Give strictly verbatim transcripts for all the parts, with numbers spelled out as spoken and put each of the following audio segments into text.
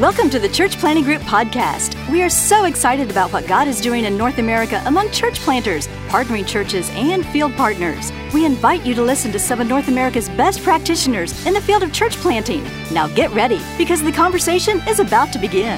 Welcome to the Church Planting Group podcast. We are so excited about what God is doing in North America among church planters, partnering churches, and field partners. We invite you to listen to some of North America's best practitioners in the field of church planting. Now get ready, because the conversation is about to begin.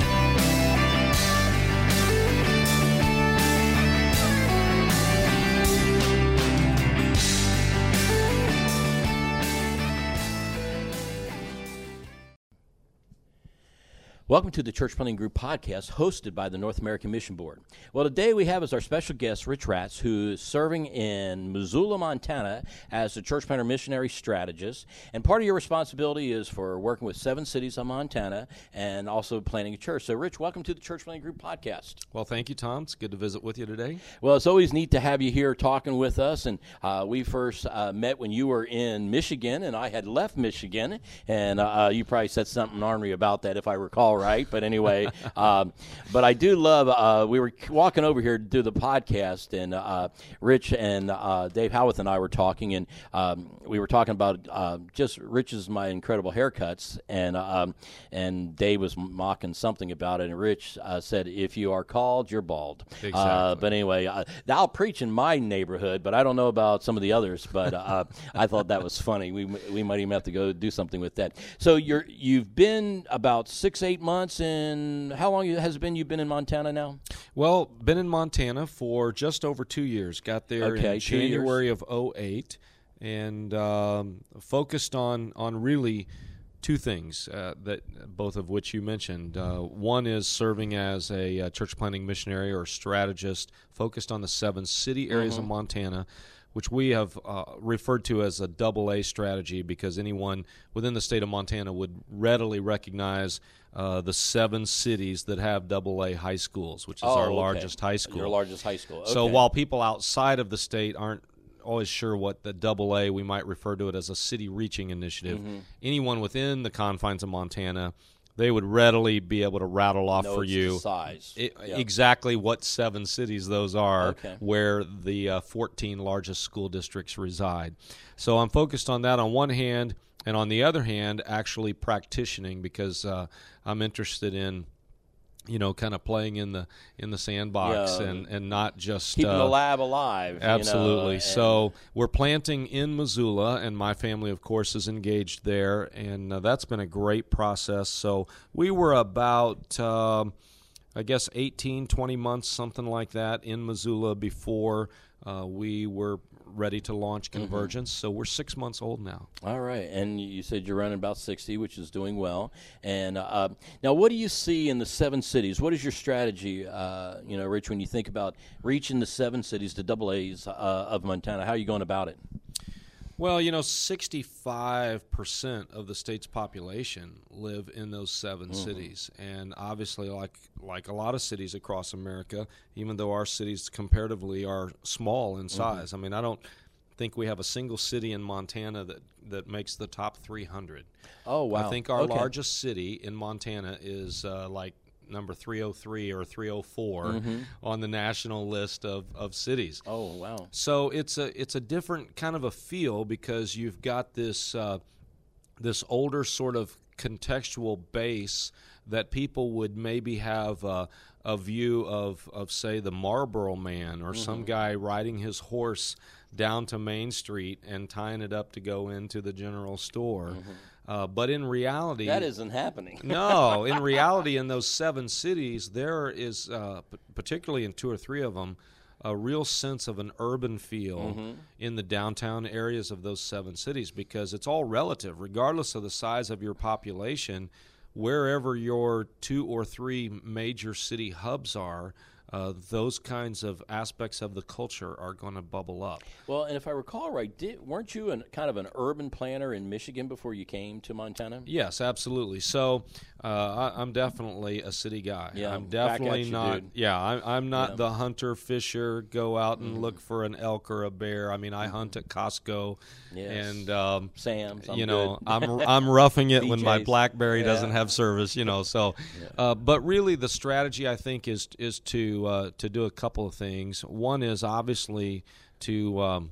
Welcome to the Church Planting Group podcast hosted by the North American Mission Board. Well, today we have as our special guest Rich Ratz, who is serving in Missoula, Montana as the church planter missionary strategist. And part of your responsibility is for working with seven cities in Montana and also planting a church. So, Rich, welcome to the Church Planting Group podcast. Well, thank you, Tom. It's good to visit with you today. Well, it's always neat to have you here talking with us. And uh, we first uh, met when you were in Michigan, and I had left Michigan. And uh, you probably said something ornery about that, if I recall right. But anyway, um, but I do love, uh, we were walking over here to do the podcast, and uh, Rich and uh, Dave Howarth and I were talking, and um, we were talking about uh, just Rich's my incredible haircuts, and um, and Dave was mocking something about it, and Rich uh, said, if you are called, you're bald. Exactly. Uh, but anyway, uh, I'll preach in my neighborhood, but I don't know about some of the others, but uh, I thought that was funny. We we might even have to go do something with that. So you're, you've been about six, eight months months in, how long has it been you've been in Montana now? Well, been in Montana for just over two years. Got there okay, in January of oh eight, and um, focused on, on really two things, uh, that both of which you mentioned. Uh, one is serving as a uh, church planting missionary or strategist focused on the seven city areas mm-hmm. of Montana, which we have uh, referred to as a double A strategy, because anyone within the state of Montana would readily recognize uh, the seven cities that have double A high schools, which is oh, our okay. largest high school. Your largest high school. Okay. So while people outside of the state aren't always sure what the double A, we might refer to it as a city reaching initiative, mm-hmm. anyone within the confines of Montana, they would readily be able to rattle off no, for it's you the size. It, yep. exactly what seven cities those are, okay. where the uh, fourteen largest school districts reside. So I'm focused on that on one hand, and on the other hand, actually practicing, because uh, I'm interested in, you know, kind of playing in the in the sandbox yeah. and, and not just keeping uh, the lab alive. Absolutely. You know, so we're planting in Missoula, and my family, of course, is engaged there, and uh, that's been a great process. So we were about, um, I guess, eighteen, twenty months, something like that, in Missoula before uh, we were ready to launch Convergence. Mm-hmm. So we're six months old now. All right. And you said you're running about sixty, which is doing well. And uh, now, what do you see in the seven cities? What is your strategy, uh, you know, Rich, when you think about reaching the seven cities, the double A's uh, of Montana? How are you going about it? Well, you know, sixty-five percent of the state's population live in those seven mm-hmm. cities. And obviously, like like a lot of cities across America, even though our cities comparatively are small in size, mm-hmm. I mean, I don't think we have a single city in Montana that, that makes the top three hundred. Oh, wow. I think our okay. largest city in Montana is uh, like number three oh three or three oh four mm-hmm. on the national list of, of cities. Oh, wow. So it's a it's a different kind of a feel, because you've got this uh, this older sort of contextual base that people would maybe have uh, a view of, of, say, the Marlboro Man or mm-hmm. some guy riding his horse down to Main Street and tying it up to go into the general store. Mm-hmm. Uh, but in reality, that isn't happening. No, in reality, in those seven cities, there is, uh, p- particularly in two or three of them, a real sense of an urban feel mm-hmm. in the downtown areas of those seven cities, because it's all relative, regardless of the size of your population. Wherever your two or three major city hubs are, Uh, those kinds of aspects of the culture are going to bubble up. Well, and if I recall right, did, weren't you an, kind of an urban planner in Michigan before you came to Montana? Yes, absolutely. So uh, I, I'm definitely a city guy. Yeah, I'm definitely you, not. Dude. Yeah, I, I'm not yeah. the hunter fisher. Go out and mm-hmm. look for an elk or a bear. I mean, I mm-hmm. hunt at Costco. Yes. And um, Sam's. I'm you know, good. I'm I'm roughing it when my B J's. BlackBerry yeah. doesn't have service. You know, so. yeah. Uh, but really, the strategy, I think, is is to uh, to do a couple of things. One is obviously to, um,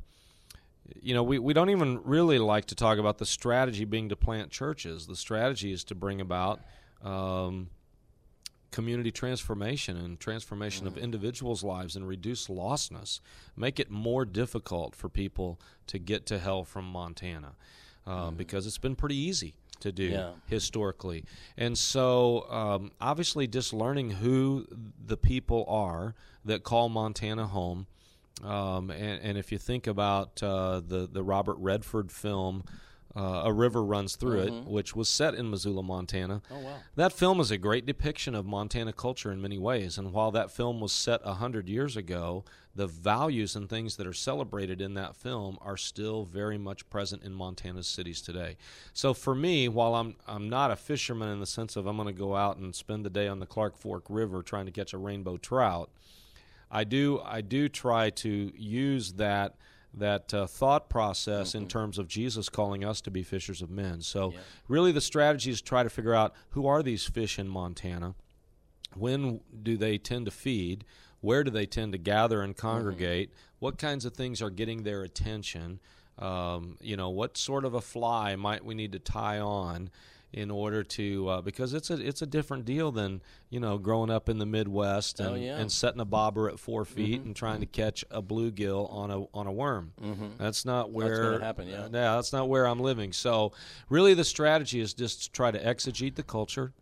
you know, we, we don't even really like to talk about the strategy being to plant churches. The strategy is to bring about um, community transformation and transformation mm. of individuals' lives and reduce lostness, make it more difficult for people to get to hell from Montana uh, mm. because it's been pretty easy to do yeah. historically. And so um, obviously just learning who the people are that call Montana home. Um, and, and if you think about uh, the, the Robert Redford film, uh, A River Runs Through mm-hmm. It, which was set in Missoula, Montana. Oh, wow. That film is a great depiction of Montana culture in many ways. And while that film was set one hundred years ago, the values and things that are celebrated in that film are still very much present in Montana's cities today. So for me, while I'm I'm not a fisherman in the sense of I'm going to go out and spend the day on the Clark Fork River trying to catch a rainbow trout, I do I do try to use that that uh, thought process mm-hmm. in terms of Jesus calling us to be fishers of men. So yeah. really the strategy is to try to figure out who are these fish in Montana, when do they tend to feed, where do they tend to gather and congregate, mm-hmm. what kinds of things are getting their attention, um, you know, what sort of a fly might we need to tie on in order to uh, because it's a it's a different deal than, you know, growing up in the Midwest and, oh, yeah. and setting a bobber at four feet mm-hmm. and trying to catch a bluegill on a on a worm. Mm-hmm. That's not where that's going to happen. Yeah, uh, yeah, that's not where I'm living. So really, the strategy is just to try to exegete the culture,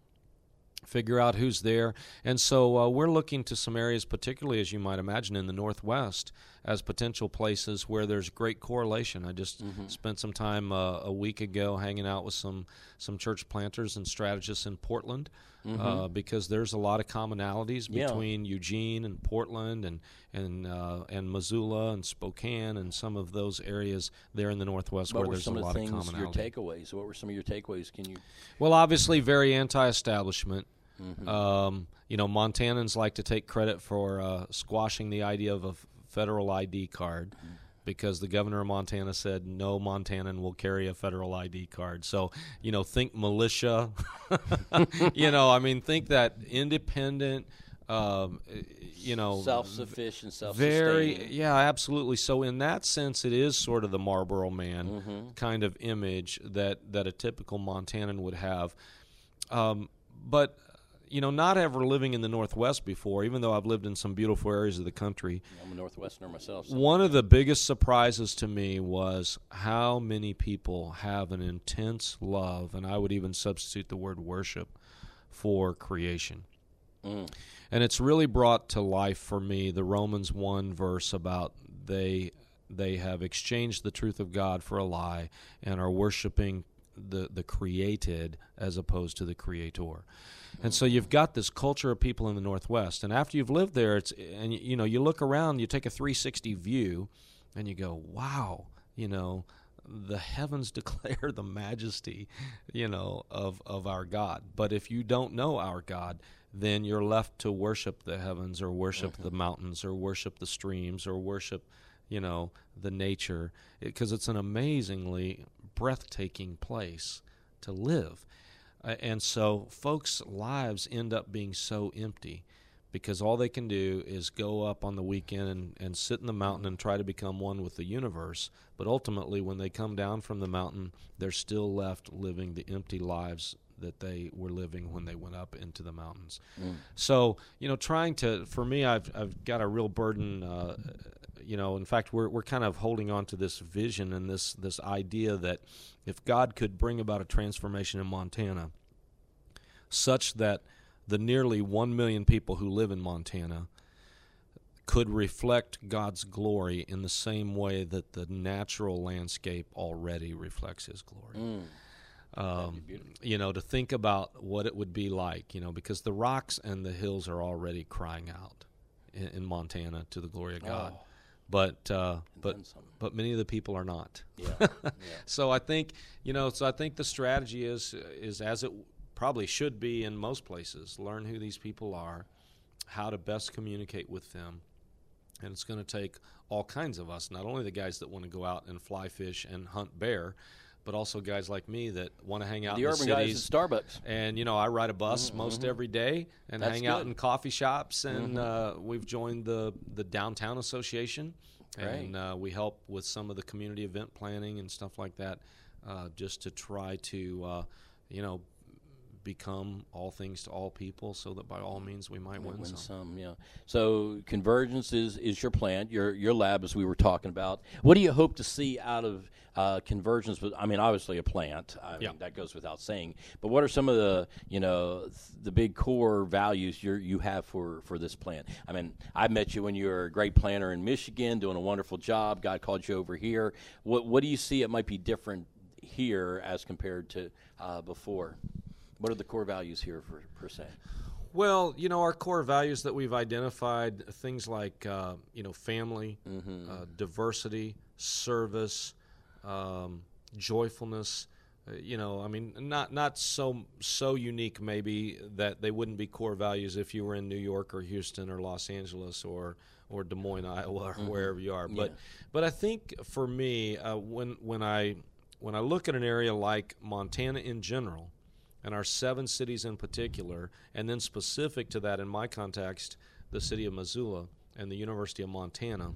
figure out who's there. And so uh, we're looking to some areas, particularly, as you might imagine, in the Northwest, as potential places where there's great correlation. I just mm-hmm. spent some time uh, a week ago hanging out with some, some church planters and strategists in Portland mm-hmm. uh, because there's a lot of commonalities yeah. between Eugene and Portland and and uh, and Missoula and Spokane and some of those areas there in the Northwest what where were there's some a of lot the of things, commonality. Your takeaways. What were some of your takeaways? Can you? Well, obviously, very anti-establishment. Mm-hmm. Um, you know, Montanans like to take credit for uh, squashing the idea of a f- federal I D card mm-hmm. because the governor of Montana said no Montanan will carry a federal I D card. So, you know, think militia. you know, I mean, think that independent, um, you know. Self-sufficient, self-sustaining. Very, yeah, absolutely. So in that sense, it is sort of the Marlboro Man mm-hmm. kind of image that, that a typical Montanan would have. Um, but... You know, not ever living in the Northwest before, even though I've lived in some beautiful areas of the country. I'm a Northwesterner myself. So. One of the biggest surprises to me was how many people have an intense love, and I would even substitute the word worship, for creation. Mm. And it's really brought to life for me the Romans one verse about they they have exchanged the truth of God for a lie and are worshiping the, the created as opposed to the creator. And so you've got this culture of people in the Northwest, and after you've lived there, it's and you know you look around, you take a three sixty view, and you go, wow, you know, the heavens declare the majesty, you know, of of our God. But if you don't know our God, then you're left to worship the heavens, or worship mm-hmm. the mountains, or worship the streams, or worship, you know, the nature, because it, it's an amazingly breathtaking place to live. Uh, and so folks' lives end up being so empty because all they can do is go up on the weekend and, and sit in the mountain and try to become one with the universe. But ultimately, when they come down from the mountain, they're still left living the empty lives that they were living when they went up into the mountains. Mm. So, you know, trying to, for me, I've I've got a real burden. Uh, you know, in fact, we're we're kind of holding on to this vision and this this idea that if God could bring about a transformation in Montana, such that the nearly one million people who live in Montana could reflect God's glory in the same way that the natural landscape already reflects His glory. Mm. Um, you know, to think about what it would be like, you know, because the rocks and the hills are already crying out in, in Montana to the glory of God. Oh. But uh, but but many of the people are not. Yeah. yeah. So I think, you know, so I think the strategy is is as it probably should be in most places. Learn who these people are, how to best communicate with them. And it's going to take all kinds of us, not only the guys that want to go out and fly fish and hunt bear, but also guys like me that want to hang out the in the urban cities. guys at Starbucks. And, you know, I ride a bus mm-hmm. most every day and That's hang good. out in coffee shops. And mm-hmm. uh, we've joined the, the Downtown Association. Great. And uh, we help with some of the community event planning and stuff like that, uh, just to try to, uh, you know, become all things to all people, so that by all means we might win, win some. some. Yeah. So Convergence is, is your plant, your your lab, as we were talking about. What do you hope to see out of uh, Convergence? I mean, obviously a plant. I yeah. mean, that goes without saying. But what are some of the you know th- the big core values you you have for, for this plant? I mean, I met you when you were a great planter in Michigan, doing a wonderful job. God called you over here. What what do you see it might be different here as compared to uh, before? What are the core values here, for, per se? Well, you know, our core values that we've identified, things like, uh, you know, family, mm-hmm. uh, diversity, service, um, joyfulness. Uh, you know, I mean, not not so so unique maybe that they wouldn't be core values if you were in New York or Houston or Los Angeles or or Des Moines, Iowa, or mm-hmm. wherever you are. But yeah. but I think for me, uh, when when I when I look at an area like Montana in general, and our seven cities in particular, and then specific to that in my context, the city of Missoula and the University of Montana,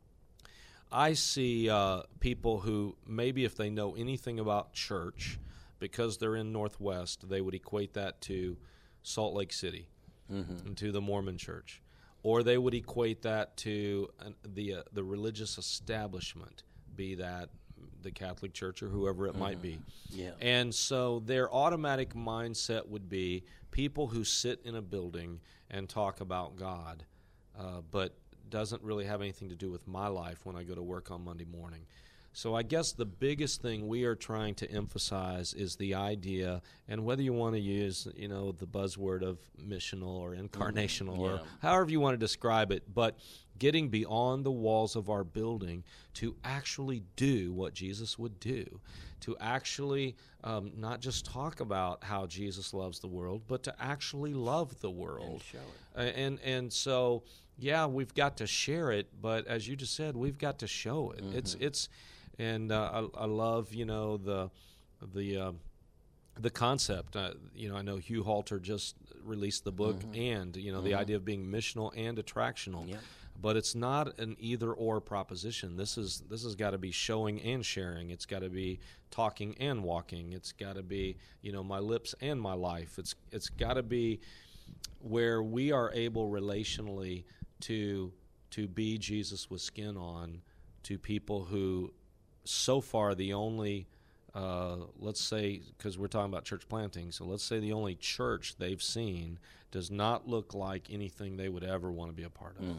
I see uh, people who maybe if they know anything about church, because they're in Northwest, they would equate that to Salt Lake City mm-hmm. and to the Mormon Church, or they would equate that to an, the uh, the religious establishment, be that the Catholic Church or whoever it mm-hmm. might be. Yeah. And so their automatic mindset would be people who sit in a building and talk about God, uh, but doesn't really have anything to do with my life when I go to work on Monday morning. So I guess the biggest thing we are trying to emphasize is the idea, and whether you want to use, you know, the buzzword of missional or incarnational yeah. or however you want to describe it, but getting beyond the walls of our building to actually do what Jesus would do, to actually um, not just talk about how Jesus loves the world, but to actually love the world. And show it. Uh, and, and so, yeah, we've got to share it, but as you just said, we've got to show it. Mm-hmm. It's it's. And uh, I, I love, you know, the the uh, the concept. Uh, you know, I know Hugh Halter just released the book, mm-hmm. and you know, mm-hmm. the idea of being missional and attractional. Yeah. But it's not an either-or proposition. This is this has got to be showing and sharing. It's got to be talking and walking. It's got to be, you know, my lips and my life. It's it's got to be where we are able relationally to to be Jesus with skin on to people who. So far, the only, uh, let's say, because we're talking about church planting, so let's say the only church they've seen does not look like anything they would ever want to be a part of. Mm.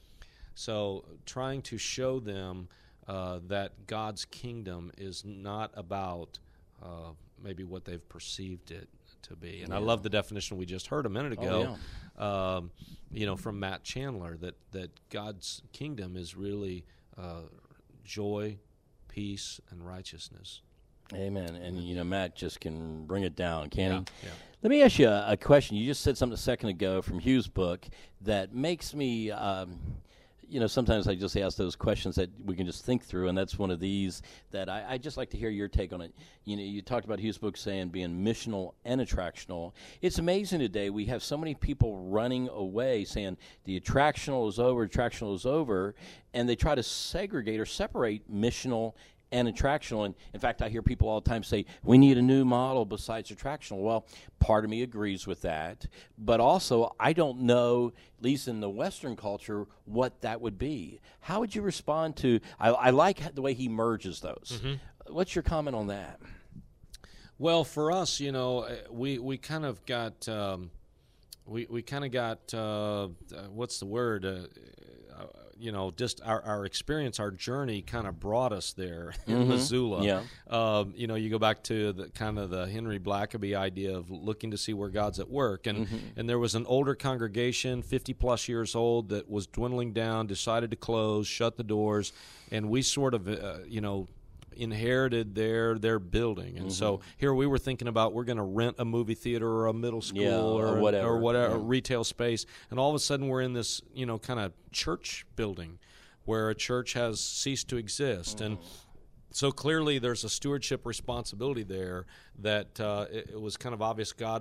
So trying to show them uh, that God's kingdom is not about uh, maybe what they've perceived it to be. And yeah. I love the definition we just heard a minute ago, oh, yeah. um, you know, from Matt Chandler, that, that God's kingdom is really uh, joy, peace, and righteousness. Amen. And, you know, Matt just can bring it down, can yeah, he? Yeah. Let me ask you a, a question. You just said something a second ago from Hugh's book that makes me, um, you know, sometimes I just ask those questions that we can just think through, and that's one of these that I, I just like to hear your take on it. You know, you talked about Hugh's book saying being missional and attractional. It's amazing today. We have so many people running away saying the attractional is over, attractional is over, and they try to segregate or separate missional and attractional. And in fact, I hear people all the time say, we need a new model besides attractional. Well, part of me agrees with that. But also, I don't know, at least in the Western culture, what that would be. How would you respond to, I, I like the way he merges those. Mm-hmm. What's your comment on that? Well, for us, you know, we, we kind of got, um, we, we kind of got, uh, what's the word, uh, uh, you know, just our, our experience, our journey kind of brought us there in mm-hmm. Missoula. Yeah. Um, you know, you go back to the kind of the Henry Blackaby idea of looking to see where God's at work. And, mm-hmm. and there was an older congregation, fifty plus years old, that was dwindling down, decided to close, shut the doors. And we sort of, uh, you know, inherited their their building, and mm-hmm. so here we were thinking about we're going to rent a movie theater or a middle school yeah, or, or whatever, or whatever yeah. retail space, and all of a sudden we're in this, you know, kind of church building where a church has ceased to exist. Mm-hmm. And so clearly there's a stewardship responsibility there that uh, it, it was kind of obvious God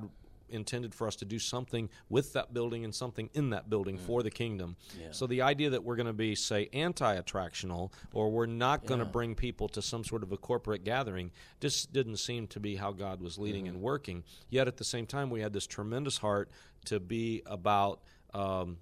intended for us to do something with that building and something in that building mm. for the kingdom. Yeah. So the idea that we're going to be, say, anti-attractional, or we're not going to yeah. bring people to some sort of a corporate gathering, just didn't seem to be how God was leading mm-hmm. and working. Yet at the same time, we had this tremendous heart to be about um,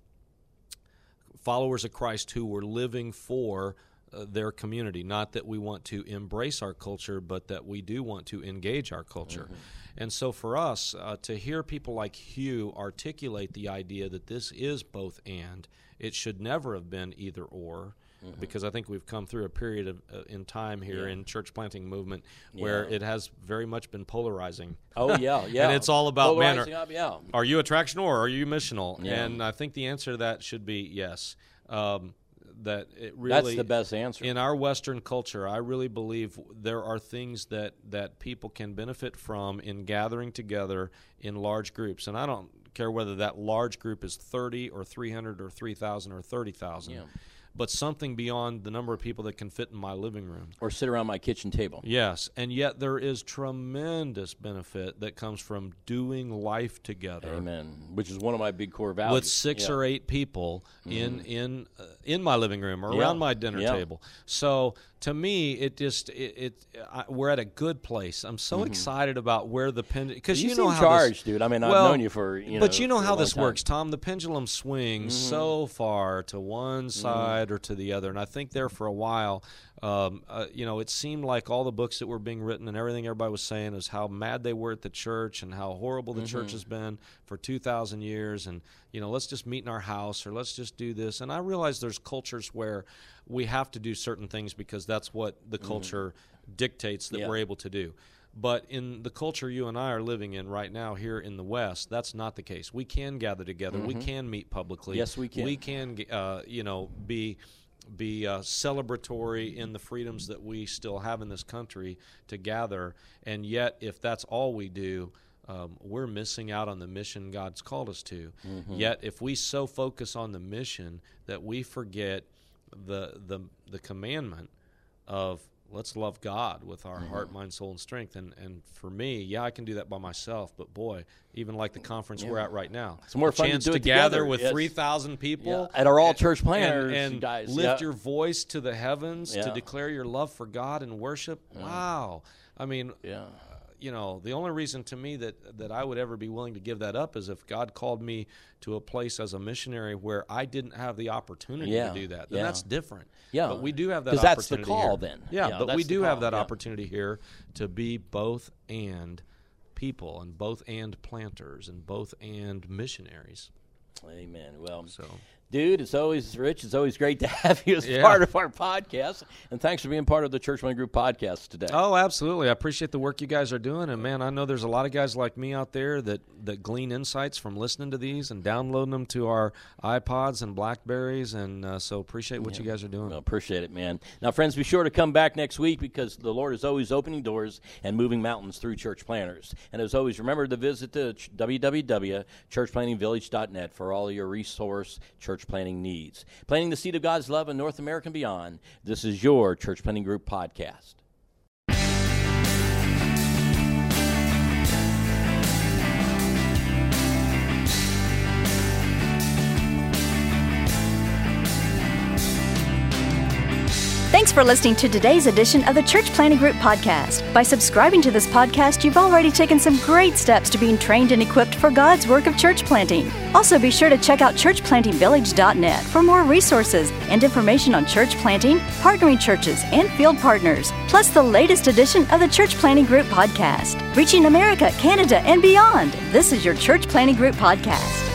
followers of Christ who were living for uh, their community. Not that we want to embrace our culture, but that we do want to engage our culture. Mm-hmm. And so for us, uh, to hear people like Hugh articulate the idea that this is both and, it should never have been either or, mm-hmm. because I think we've come through a period of, uh, in time here yeah. in church planting movement where yeah. it has very much been polarizing. Oh, yeah, yeah. And it's all about, man, are, up, yeah. are you attractional or are you missional? Yeah. And I think the answer to that should be yes. Um, that it really, that's the best answer. In our Western culture, I really believe there are things that, that people can benefit from in gathering together in large groups. And I don't care whether that large group is thirty or three hundred or three thousand or thirty thousand. Yeah. But something beyond the number of people that can fit in my living room. Or sit around my kitchen table. Yes, and yet there is tremendous benefit that comes from doing life together. Amen. Which is one of my big core values. With six yeah. or eight people mm-hmm. in in uh, in my living room or yeah. around my dinner yeah. table. So to me, it just it, it I, we're at a good place. I'm so mm-hmm. excited about where the pendulum, because you, you know seem how charged, this, dude. I mean, well, I've known you for you know. But you know how this time. works, Tom. The pendulum swings mm-hmm. so far to one side mm-hmm. or to the other, and I think there for a while, um, uh, you know, it seemed like all the books that were being written and everything everybody was saying is how mad they were at the church and how horrible the mm-hmm. church has been for two thousand years, and you know, let's just meet in our house or let's just do this. And I realize there's cultures where we have to do certain things because that's what the culture mm-hmm. dictates that yeah. we're able to do. But in the culture you and I are living in right now here in the West, that's not the case. We can gather together. Mm-hmm. We can meet publicly. Yes, we can. We can, uh, you know, be be uh, celebratory in the freedoms that we still have in this country to gather. And yet, if that's all we do, um, we're missing out on the mission God's called us to. Mm-hmm. Yet, if we so focus on the mission that we forget the the the commandment of let's love God with our mm-hmm. heart, mind, soul, and strength. And and for me, yeah, I can do that by myself. But boy, even like the conference yeah. we're at right now, it's more a fun chance to do to it gather together. with yes. three thousand people yeah. at our all and, church planners and, and guys. lift yeah. your voice to the heavens yeah. to declare your love for God and worship. Yeah. Wow, I mean, yeah. you know, the only reason to me that, that I would ever be willing to give that up is if God called me to a place as a missionary where I didn't have the opportunity yeah. to do that. Then yeah. that's different. Yeah. But we do have that opportunity. Because that's the call here. then. Yeah, yeah but we do call. have that yeah. opportunity here to be both and people and both and planters and both and missionaries. Amen. Well, so. Dude, it's always, Rich, it's always great to have you as yeah. part of our podcast. And thanks for being part of the Church Planting Group podcast today. Oh, absolutely. I appreciate the work you guys are doing. And, man, I know there's a lot of guys like me out there that, that glean insights from listening to these and downloading them to our iPods and Blackberries. And uh, so appreciate what yeah. you guys are doing. Well, appreciate it, man. Now, friends, be sure to come back next week because the Lord is always opening doors and moving mountains through church planters. And as always, remember to visit the w w w dot church planting village dot net for all your resource church planting needs. Planting the seed of God's love in North America and beyond. This is your Church Planting Group podcast. Thanks for listening to today's edition of the Church Planting Group podcast. By subscribing to this podcast, you've already taken some great steps to being trained and equipped for God's work of church planting. Also, be sure to check out church planting village dot net for more resources and information on church planting, partnering churches, and field partners, plus the latest edition of the Church Planting Group podcast. Reaching America, Canada, and beyond. This is your Church Planting Group podcast.